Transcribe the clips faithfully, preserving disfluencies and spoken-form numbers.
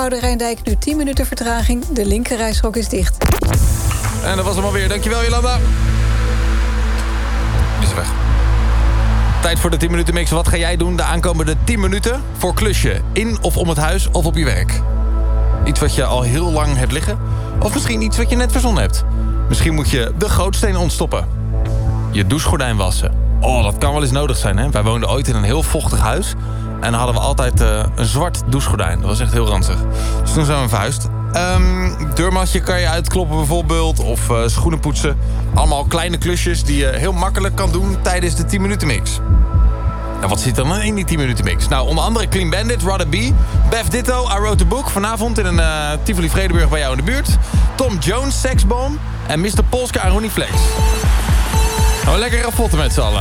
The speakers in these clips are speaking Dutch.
Zoeterwoude Rijndijk nu tien minuten vertraging. De linkerrijstrook is dicht. En dat was hem alweer. Dankjewel, Jolanda. Die is weg. Tijd voor de tien minuten mix. Wat ga jij doen de aankomende tien minuten voor klusje? In of om het huis of op je werk? Iets wat je al heel lang hebt liggen? Of misschien iets wat je net verzonnen hebt? Misschien moet je de gootsteen ontstoppen. Je douchegordijn wassen. Oh, dat kan wel eens nodig zijn, hè? Wij woonden ooit in een heel vochtig huis. En dan hadden we altijd uh, een zwart douchegordijn. Dat was echt heel ranzig. Dus toen zijn we verhuisd. Um, deurmatje kan je uitkloppen bijvoorbeeld. Of uh, schoenen poetsen. Allemaal kleine klusjes die je heel makkelijk kan doen tijdens de tien minuten mix. En wat zit er dan in die tien minuten mix? Nou, onder andere Clean Bandit, Rather Be, Bev Ditto, I Wrote the Book. Vanavond in een uh, Tivoli Vredenburg bij jou in de buurt. Tom Jones, Sexbomb en mister Polska en Ronnie Flex. Nou, lekker rafotten met z'n allen.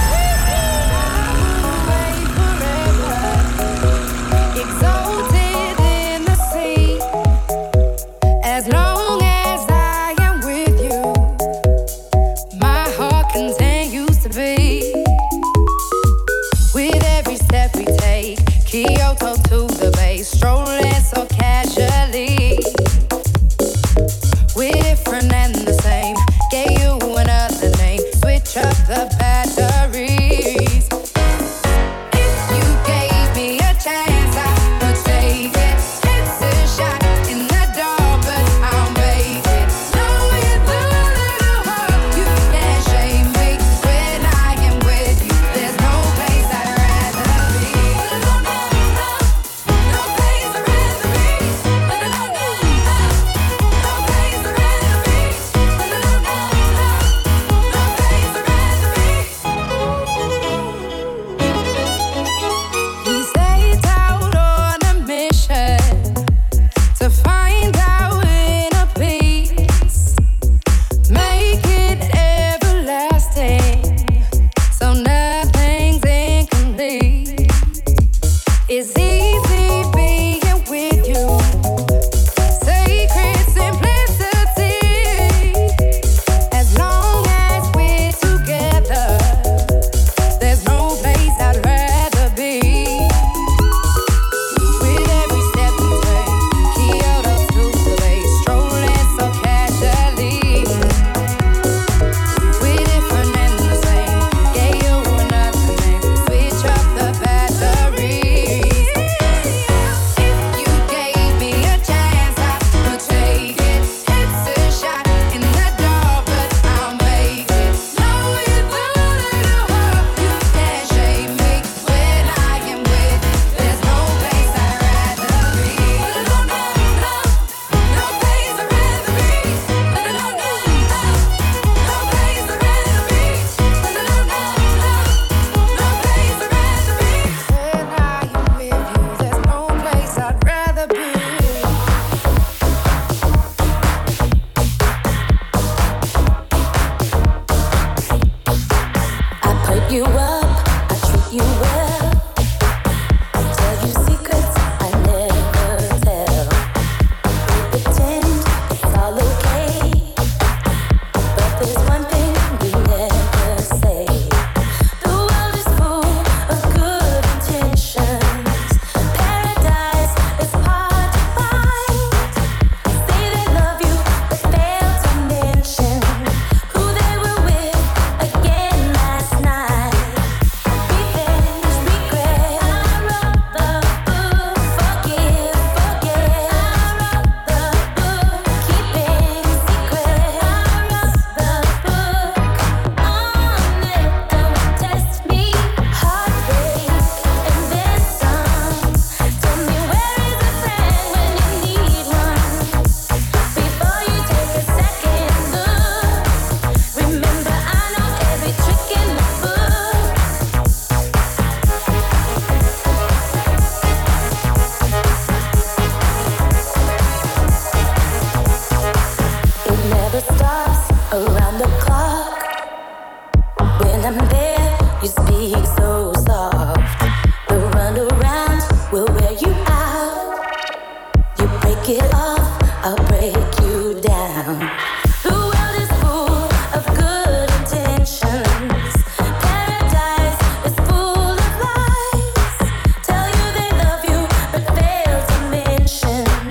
As long as I am with you, my heart continues to beat. With every step we take, Kyoto to the bay, strolling so casually. We're different and the same, gave you another name, switch up the batteries. If you gave me a chance, I would take it. It's a shot in the dark, but I'll make it. Know you do little hurt, you can't shame me. When I am with you, there's no place I'd rather be. No, no, no, no place I'd rather be. No, no, no, no, no place I'd rather be. No, no, no, no, no place I'd rather be. We set out on a mission to find our inner peace, make it everlasting, so nothing's incomplete. It's easy being with you, sacred simplicity. As long as we're together, there's no place I'd rather be. With every step we take, Kyoto to the bay, strolling so casually. We're different and the same, gave you another name, switch up the batteries. If you gave me a chance, I would take it. It's a shot in the dark, but I'll make it. Know you do little hurt, you can't shame me. When I am with you, there's no place I'd rather be. No, no, no, no place I'd rather be. No, no, no, no, no place I'd rather be. No, no, no, no, no place I'd rather be. When I am with you, there's no place I'd rather be. I put you up, I treat you well, tell you secrets I never tell. We pretend it's all okay, but there's one thing we never say. The world is full of good intentions. Paradise is hard to find. Say they love you, but fail to mention who they were with again last night. Revenge, regret. I wrote the book. Forgive, forget. I wrote the book. Keeping secret. I wrote the book. On it, don't test me. Heartbreak and then some. Tell me where is a friend when you need one? Before you take a second look, remember I know every trick in the book. It never stops around the clock. When I'm there, you speak so soft. The runaround will wear you out. You break it off, I'll break you down. The world is full of good intentions. Paradise is full of lies. Tell you they love you, but fail to mention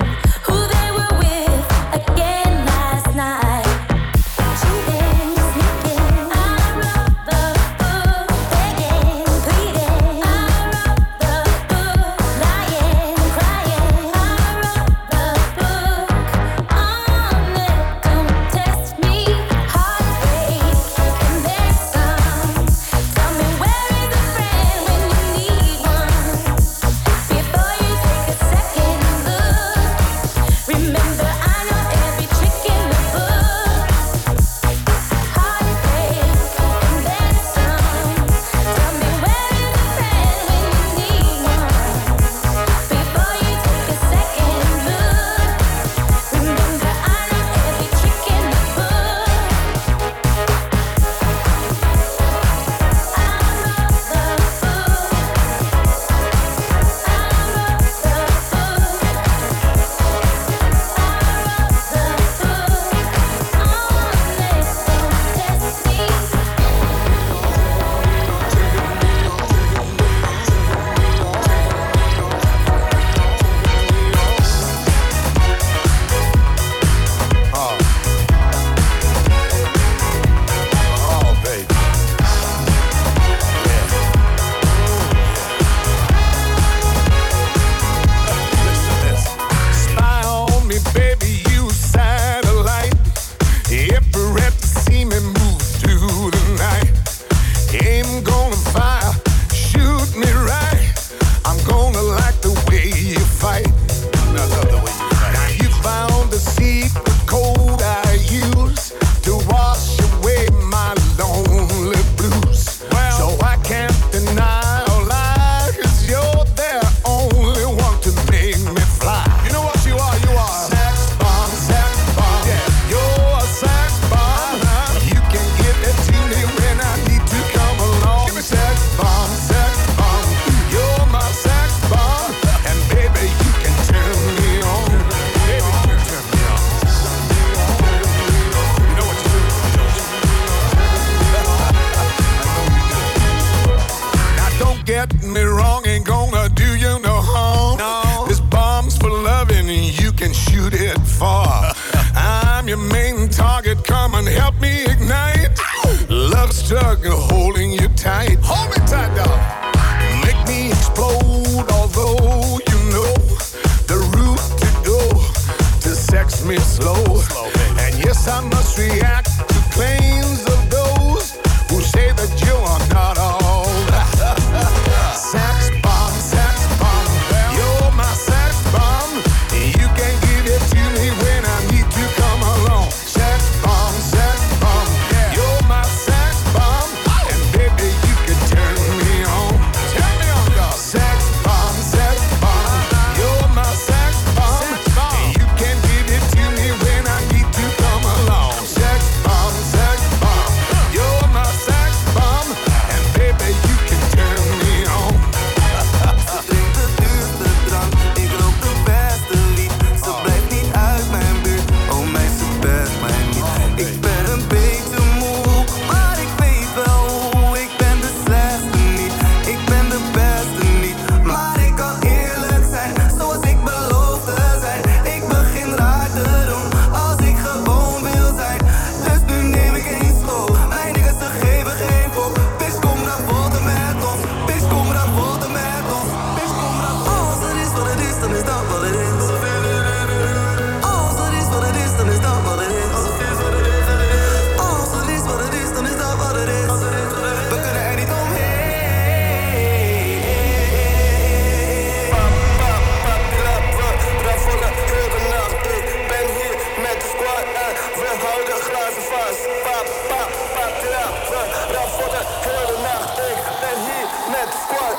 and you can shoot it far. I'm your main target, come and help me ignite. Love struggle holding you tight. Hold me tight, dog. Make me explode, although you know the route to go to sex me slow. And yes, I must react to claims of those who say that you are not all. Sex bomb, sex bomb, you're my sex bomb. You can give it to me when I need to come along. Sex bomb, sex bomb, you're my sex bomb. And baby, you can turn me on. Turn me on, dog. Sex bomb, sex bomb, you're my sex bomb. And you can give it to me when I need to come along. Sex bomb, sex bomb, you're my sex bomb. And baby, you can turn me on. Ze drinkt de duurste drank, ik rook de beste wiet. Ze blijft niet uit mijn buurt, oh meid, ze best mij niet. Ik ben een beetje moe, maar ik weet wel hoe. Ik ben de slechtste niet, ik ben de beste niet. Maar ik kan eerlijk zijn, zoals ik beloofd te zijn. Ik begin raar te doen, als ik gewoon wil zijn. Dus nu neem ik eens slow, mijn niggas ze geven geen fok. Bitch, kom naar voren met ons, bitch, kom naar voren met ons. Bitch, kom naar voren. Als het is wat het is, dan is dat wat het is. Als het is wat het is, dan is dat wat het is. Als het is wat het is, dan is dat wat het is. We kunnen er niet omheen. Pap, pap, pap, die rappen, raffelen heel de nacht. Ik ben hier met de squad en we houden glazen vast. Pap, pap, pap, die rappen, raffelen heel de nacht. Ik ben hier met de squad.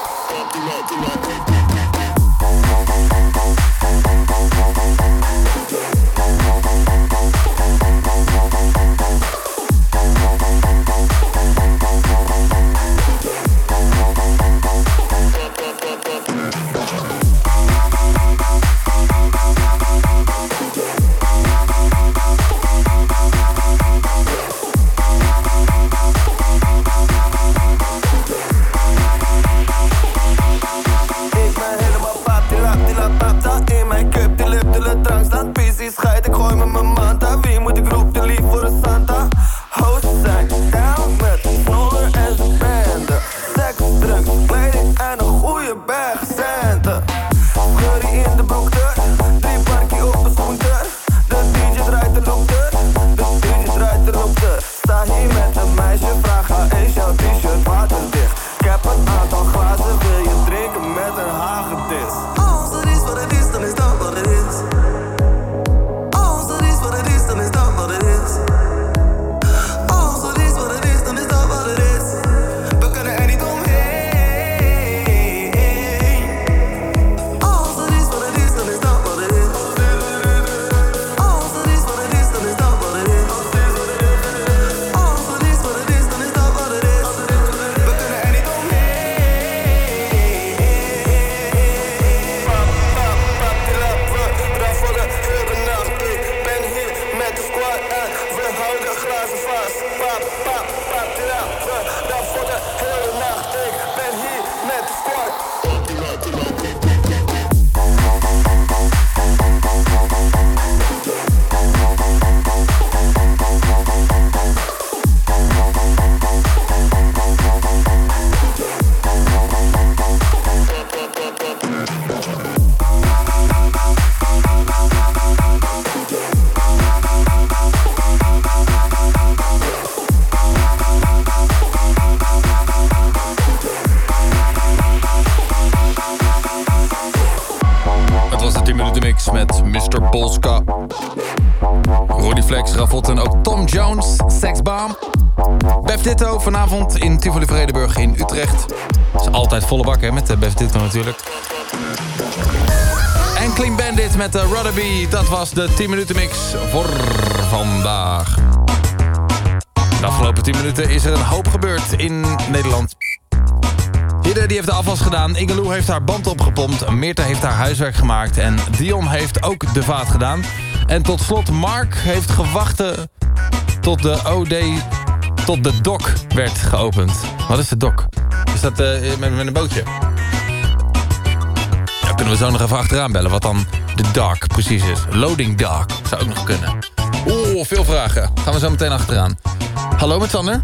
Ik ben helemaal pap, die rap, die la pap, dat in mijn cup, die lip, die le drank staat busy, scheid, ik gooi met mijn manta. Wie moet ik roep, die lief voor de Santa? Host zijn, down met snoller en zijn banden. Seks, drugs, kleding en een goeie berg centen. Curry in de broekdeur, drie parkie op de scooter. De D J draait de loopter, de D J draait de loopter. Sta hier met een meisje, vraag haar eens jouw t-shirt waterdicht. Ik heb een aantal glazen, wil je drinken met een hagedis? Als het is wat het is, dan is dat wat het is. Als het is wat het is, dan is dat wat het is. Als het is wat het is, dan is dat wat het is. We kunnen er niet omheen. Als het is wat het is, dan is dat wat het is. Als het is wat het is, dan is dat wat het is. Als het is wat het is, dan is dat wat het is. We kunnen er niet omheen. Pap, pap, pap, die rappen, raffelen heel de nacht. Ik ben hier met de squad en we houden glazen vast. Pap, pap, pap, die rappen, raffelen heel de nacht. Ik ben hier met de squad. Het was de tien minuten mix met mister Polska. Roddy Flex, Ravotte en ook Tom Jones, Sexbomb. Bef Ditto vanavond in Tivoli Vredenburg in Utrecht. Dat is altijd volle bak hè, met de Bef Ditto natuurlijk. En Clean Bandit met de Rudderby. Dat was de tien minuten mix voor vandaag. De afgelopen tien minuten is er een hoop gebeurd in Nederland. Hidde die heeft de afwas gedaan, Ingeloe heeft haar band opgepompt, Meerte heeft haar huiswerk gemaakt en Dion heeft ook de vaat gedaan. En tot slot Mark heeft gewacht tot de O D, tot de dok werd geopend. Wat is de dok? Is dat uh, met, met een bootje? Dan kunnen we zo nog even achteraan bellen wat dan de dark precies is. Loading dark zou ook nog kunnen. Oeh, veel vragen. Gaan we zo meteen achteraan. Hallo met Sander.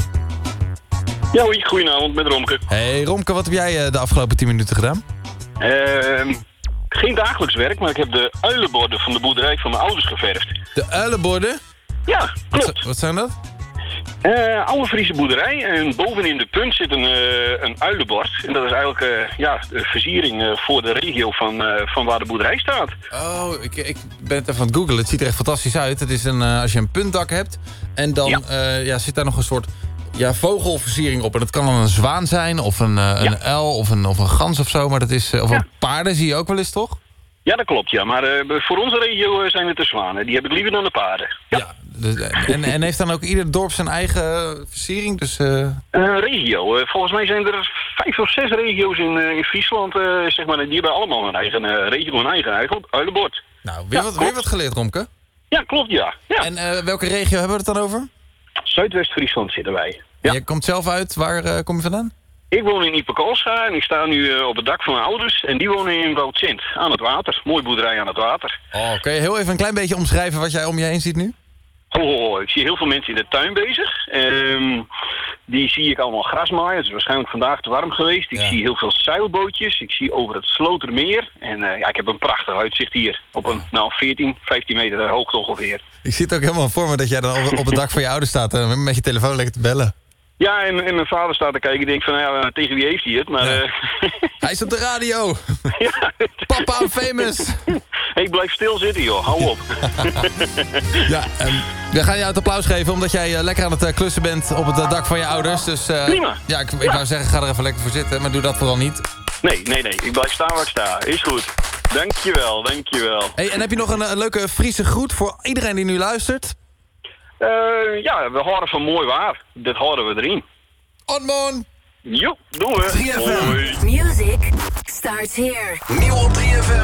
Ja, hoi, goedenavond met Romke. Hey Romke, wat heb jij uh, de afgelopen tien minuten gedaan? Uh, geen dagelijks werk, maar ik heb de uilenborden van de boerderij van mijn ouders geverfd. De uilenborden? Ja, klopt. Wat, wat zijn dat? Uh, oude Friese boerderij en bovenin de punt zit een, uh, een uilenbord. En dat is eigenlijk uh, ja, de versiering uh, voor de regio van, uh, van waar de boerderij staat. Oh, ik, ik ben het even aan het googlen. Het ziet er echt fantastisch uit. Het is een, uh, als je een puntdak hebt en dan ja. Uh, ja, zit daar nog een soort ja, vogelversiering op. En dat kan dan een zwaan zijn of een, uh, een ja. uil of een, of een gans of zo. Maar dat is, uh, of ja. een paarden zie je ook wel eens, toch? Ja, dat klopt, ja. Maar uh, voor onze regio uh, zijn het de zwanen. Die heb ik liever dan de paarden. Ja. ja dus, en, en heeft dan ook ieder dorp zijn eigen versiering? Dus, uh... uh, regio. Uh, volgens mij zijn er vijf of zes regio's in, uh, in Friesland. Uh, zeg maar, die hebben allemaal een eigen uh, regio, een eigen, eigen uilenbord. Nou, weer, ja, wat, weer wat geleerd, Romke. Ja, klopt, ja. ja. En uh, welke regio hebben we het dan over? Zuidwest-Friesland zitten wij. Ja. En je komt zelf uit, waar uh, kom je vandaan? Ik woon in Ieperkolscha en ik sta nu uh, op het dak van mijn ouders. En die wonen in Woudsint, aan het water. Mooi boerderij aan het water. Oh, kun je heel even een klein beetje omschrijven wat jij om je heen ziet nu? Oh, ik zie heel veel mensen in de tuin bezig. Um, die zie ik allemaal gras maaien. Het is waarschijnlijk vandaag te warm geweest. Ik ja. zie heel veel zeilbootjes. Ik zie over het Slotermeer. En uh, ja, ik heb een prachtig uitzicht hier. Op een nou, veertien, vijftien meter hoogte ongeveer. Ik zie het ook helemaal voor me dat jij dan op, op het dak van je ouders staat en met je telefoon lekker te bellen. Ja, en, en mijn vader staat te kijken. Ik denk van, nou ja, tegen wie heeft hij het? Maar, ja. uh... Hij is op de radio. Ja. Papa, I'm famous. Ik blijf stil zitten, joh. Hou op. Ja, um, we gaan jou het applaus geven omdat jij uh, lekker aan het uh, klussen bent op het uh, dak van je ouders. Dus, uh, prima. Ja, ik, ik ja. wou zeggen, ga er even lekker voor zitten, maar doe dat vooral niet. Nee, nee, nee. Ik blijf staan waar ik sta. Is goed. Dankjewel, dankjewel. Hey, en heb je nog een, een leuke Friese groet voor iedereen die nu luistert? Uh, ja, we horen van mooi waar. Dat horen we erin. Onmon! Jo, doen we. drie F M. Music starts here. Nieuw op drie F M.